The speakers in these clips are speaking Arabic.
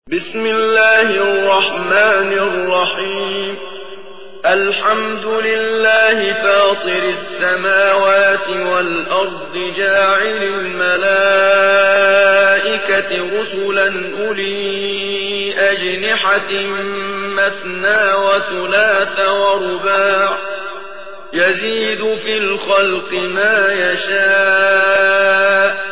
بسم الله الرحمن الرحيم الحمد لله فاطر السماوات والأرض جاعل الملائكة رسلا أولي أجنحة مثنى وثلاث ورباع يزيد في الخلق ما يشاء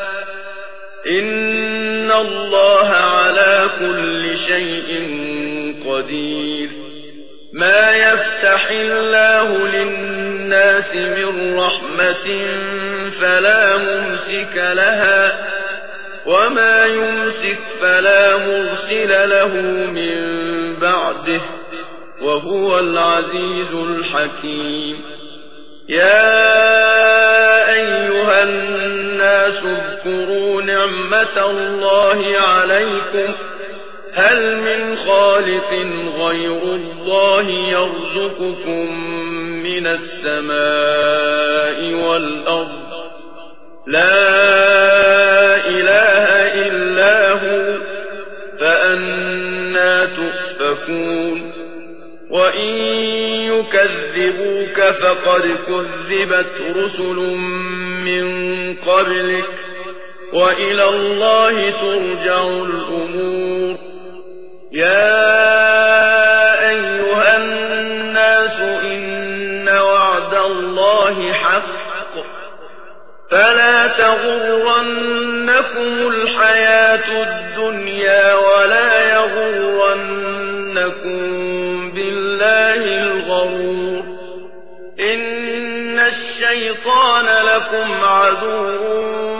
إن الله على كل شيء قدير ما يفتح الله للناس من رحمة فلا ممسك لها وما يمسك فلا مرسل له من بعده وهو العزيز الحكيم يا أيها الناس اذكروا نعمة الله عليكم هل من خالق غير الله يرزقكم من السماء والأرض لا إله إلا هو فأنى تؤفكون وإن يكذبوك فقد كذبت رسل من قبلك وإلى الله ترجع الأمور يا أيها الناس إن وعد الله حق فلا تغرنكم الحياة الدنيا ولا يغرنكم بالله الغرور إن الشيطان لكم عدو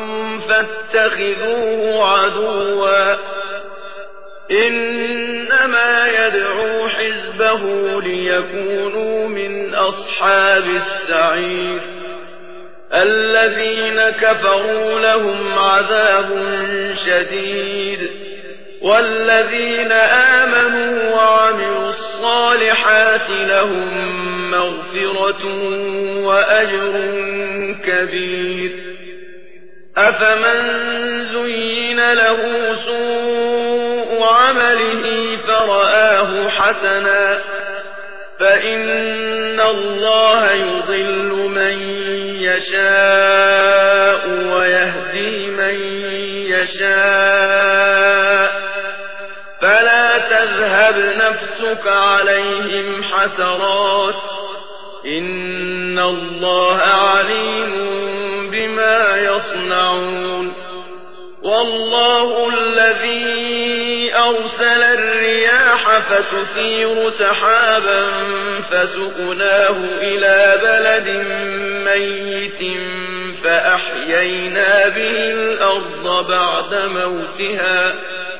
فاتخذوه عدوا إنما يدعو حزبه ليكونوا من أصحاب السعير الذين كفروا لهم عذاب شديد والذين آمنوا وعملوا الصالحات لهم مغفرة وأجر كبير أفمن زين له سوء عمله فرآه حسنا فإن الله يضل من يشاء ويهدي من يشاء فلا تذهب نفسك عليهم حسرات إن الله عليم بما يصنعون والله الذي أرسل الرياح فتثير سحابا فسقناه إلى بلد ميت فأحيينا به الأرض بعد موتها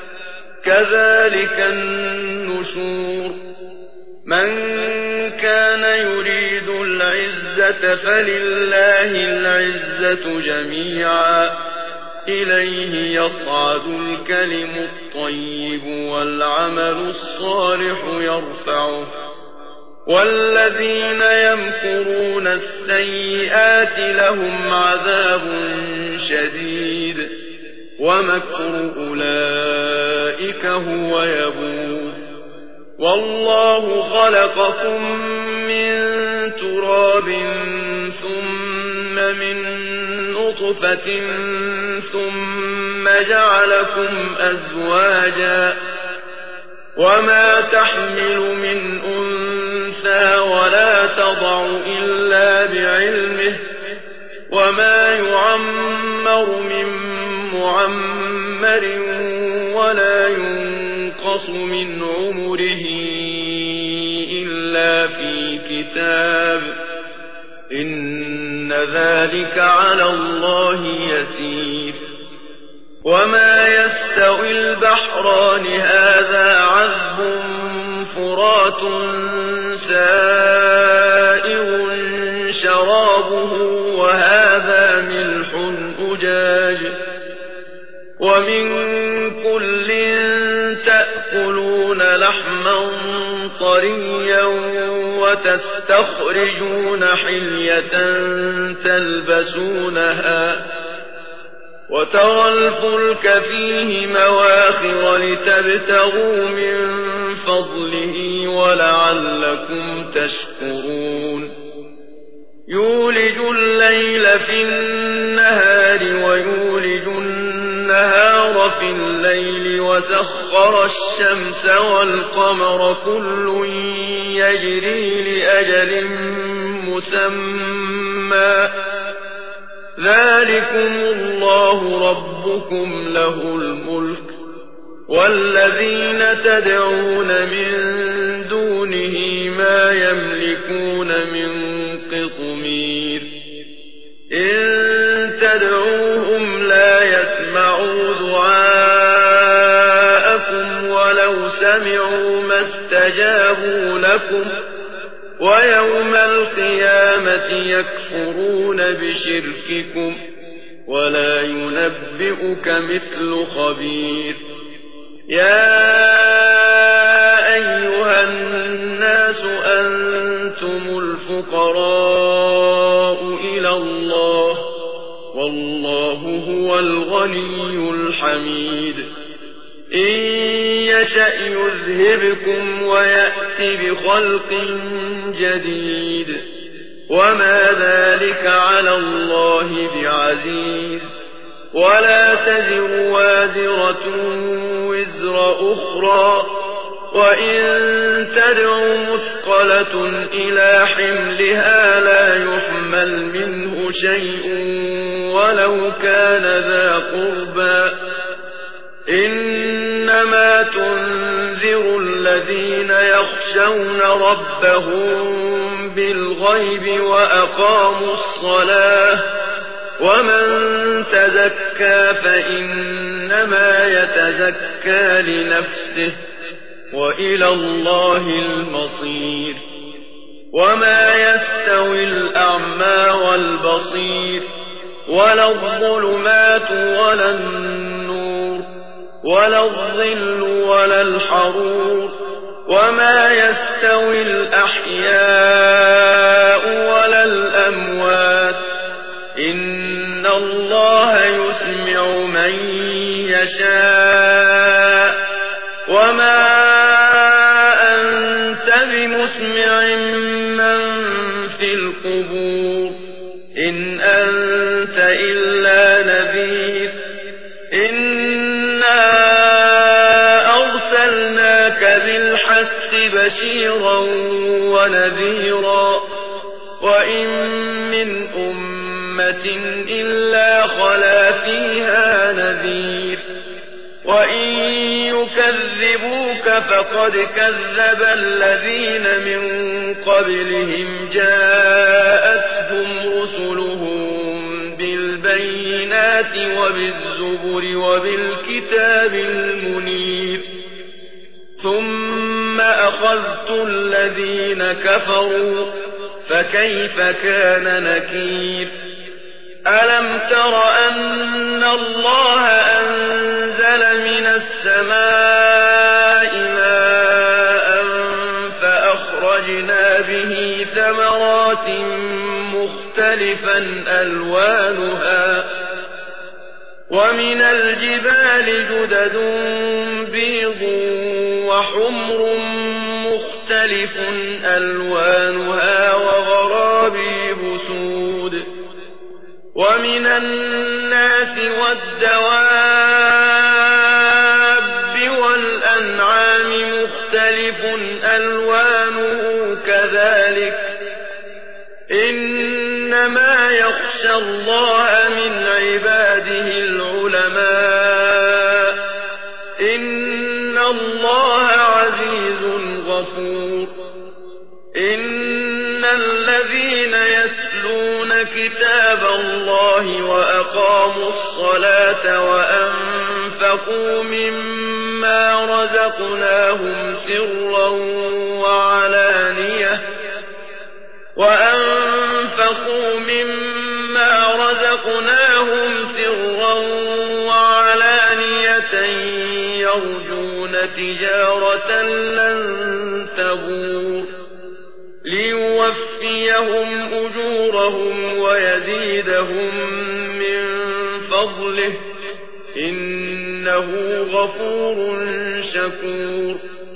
كذلك النشور من كان يريد العزة فلله العزة جميعا إليه يصعد الكلم الطيب والعمل الصالح يرفعه والذين يمكرون السيئات لهم عذاب شديد ومكر أولئك هو يبور والله خلقكم من تراب ثم من نطفة ثم جعلكم أزواجا وما تحمل من أنثى ولا تضع إلا بعلمه وما يعمر من معمر ولا ينقص من عمره إلا في كتاب إن ذلك على الله يسير وما يستوي البحران هذا عذب فرات سائغ شرابه وهذا ملح أجاج ومن كل تأكلون لحما طريا وتستخرجون حلية تلبسونها وترى الفلك فيه مواخر لتبتغوا من فضله ولعلكم تشكرون يولج الليل في النهار ويولج النهار في الليل وسخر الشمس والقمر كل يجري لأجل مسمى ذلكم الله ربكم له الملك والذين تدعون من دونه ما يملكون من قطمير إن تدعوهم لا يسمعوا دعاءكم ولو سمعوا ما استجابوا لكم ويوم القيامة يكفرون بشرككم ولا ينبئك مثل خبير يا أيها الناس أنتم الفقراء إلى الله والله هو الغني الحميد إن يشأ يذهبكم ويأت بخلق جديد وما ذلك على الله بعزيز ولا تزر وازرة وزر أخرى وإن تدع مثقلة إلى حملها لا يحمل منه شيء ولو كان ذا قربى إنما تنذر الذين يخشون ربهم بالغيب وأقاموا الصلاة ومن تزكى فإنما يتزكى لنفسه وإلى الله المصير وما يستوي الأعمى والبصير ولا الظلمات ولا النور ولا الظل ولا الحرور وما يستوي الأحياء ولا الأموات إن الله يسمع من يشاء وما أنت بمسمع من في القبور إن أنت إلا نذير إنا أرسلناك بالحق بشيرا ونذيرا وإن من أمة إلا خلا فيها نذير وإن يكذبوك فقد كذب الذين من قبلهم جاءتهم رسلهم بالبينات وبالزبر وبالكتاب المنير ثم أخذت الذين كفروا فكيف كان نكير ألم تر أن الله أنزل من السماء ماء فأخرجنا به ثمرات مختلفا ألوانها ومن الجبال جدد بيض وحمر مختلف ألوانها وغرابيب سود ومن الناس والدواب والأنعام مختلف ألوانه كذلك إنما يخشى الله من عباده العلماء إن الله عزيز غفور إن الذين يتلون كتاب الله وأقاموا الصلاة وأنفقوا مما رزقناهم سرا وعلانية يرجون تجارة لن تبور ليوفيهم أجورهم ويزيدهم من فضله إنه غفور شكور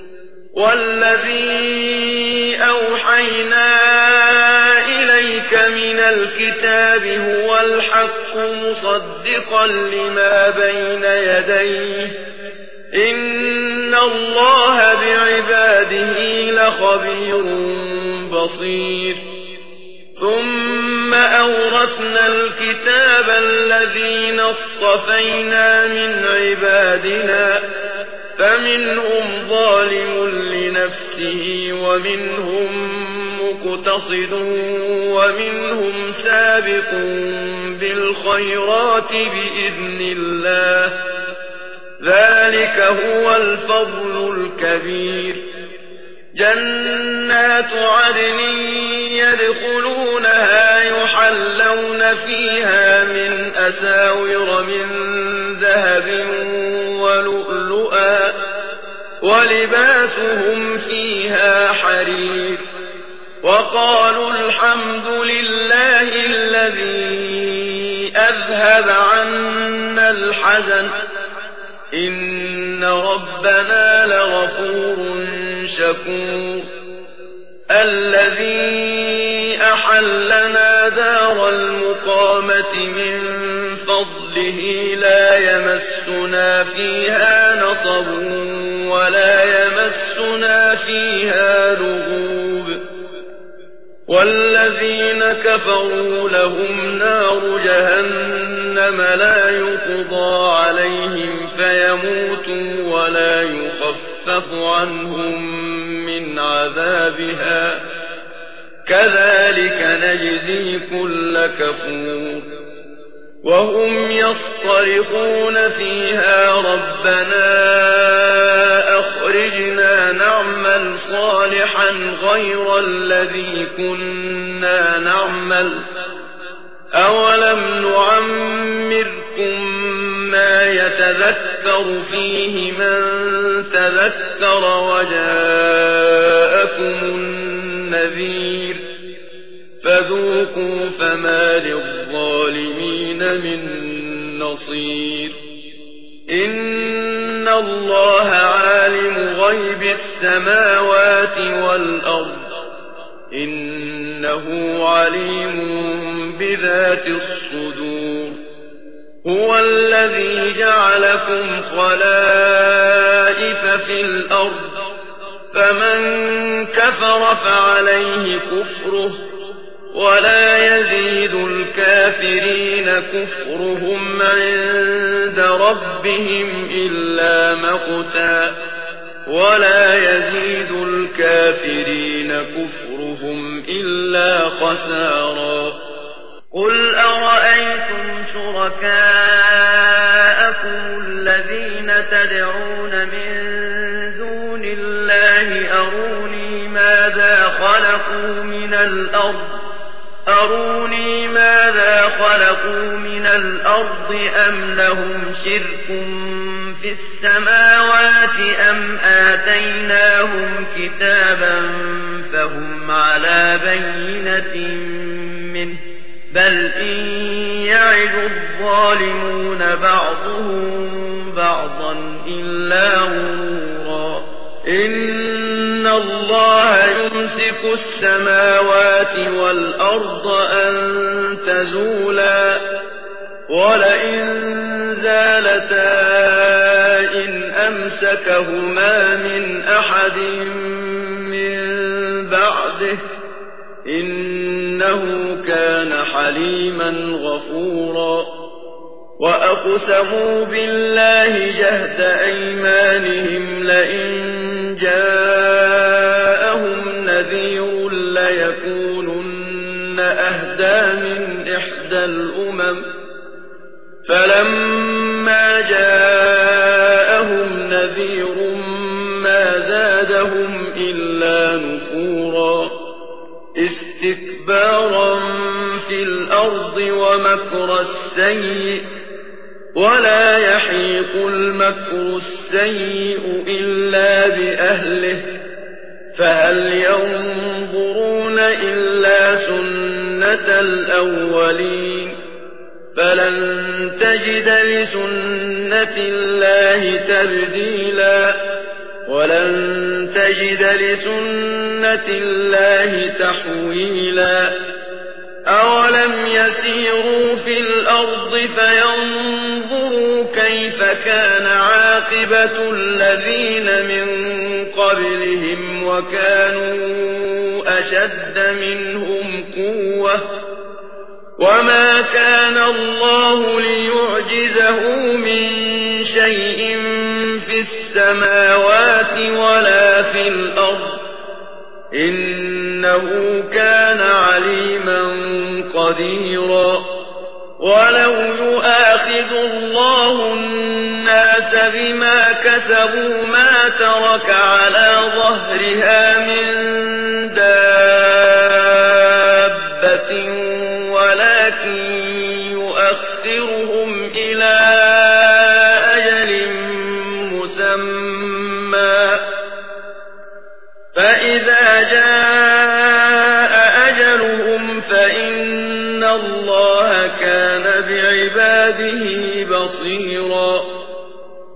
والذي أوحينا إليك من الكتاب هو الحق مصدقا لما بين يديه إن الله بعباده لخبير بصير ثم أورثنا الكتاب الذين اصطفينا من عبادنا فمنهم ظالم لنفسه ومنهم مقتصد ومنهم سابق بالخيرات بإذن الله ذلك هو الفضل الكبير جنات عدن يدخلونها يحلون فيها من أساور من ذهب ولؤلؤا ولباسهم فيها حرير وقالوا الحمد لله الذي أذهب عنا الحزن إن ربنا لغفور شكور الذي أحلنا دار المقامة من فضله لا يمسنا فيها نصب ولا يمسنا فيها لغوب والذين كفروا لهم نار جهنم لا يقضى عليهم فيموتوا ولا يخفف عنهم من عذابها كذلك نجزي كل كفور وهم يصطرخون فيها ربنا أخرجنا نعمل صالحا غير الذي كنا نعمل أولم نعمركم ما يتذكر فيه من تذكر وجاءكم النذير فذوقوا فما للظالمين من نصير إن الله عالم غيب السماوات والأرض إنه عليم بذات الصدور هو الذي جعلكم خلائف في الأرض فمن كفر فعليه كفره ولا يزيد الكافرين كفرهم عند ربهم إلا مقتا ولا يزيد الكافرين كفرهم إلا خسارا قل أرأيتم شركاءكم الذين تدعون من دون الله أروني ماذا خلقوا من الأرض أم لهم شرك في السماوات أم آتيناهم كتابا فهم على بينة منه بل إن يعد الظالمون بعضهم بعضا إلا غرورا إن الله يمسك السماوات والأرض أن تزولا ولئن زالتا إن أمسكهما من أحد من بعده إنه كان حليما غفورا وأقسموا بالله جهد أيمانهم لئن جاءهم نذير ليكونن أهدى من إحدى الأمم فلما جاءهم نذير ما زادهم إلا نفورا استكبارا في الأرض ومكر السيء ولا يحيق المكر السيء إلا بأهله فهل ينظرون إلا سنة الأولين فلن تجد لسنة الله تبديلا ولن تجد لسنة الله تحويلا أولم يسيروا في الأرض فينظروا كيف كان عاقبة الذين من قبلهم وكانوا أشد منهم قوة وما كان الله ليعجزه من شيء في السماوات ولا في الأرض إنه كان عليما قديرا ولو يؤاخذ الله الناس بما كسبوا ما ترك على ظهرها من دابة ولكن يؤخرهم إلى أجل مسمى فإذا جاء أجلهم فإن الله كان بعباده بصيرا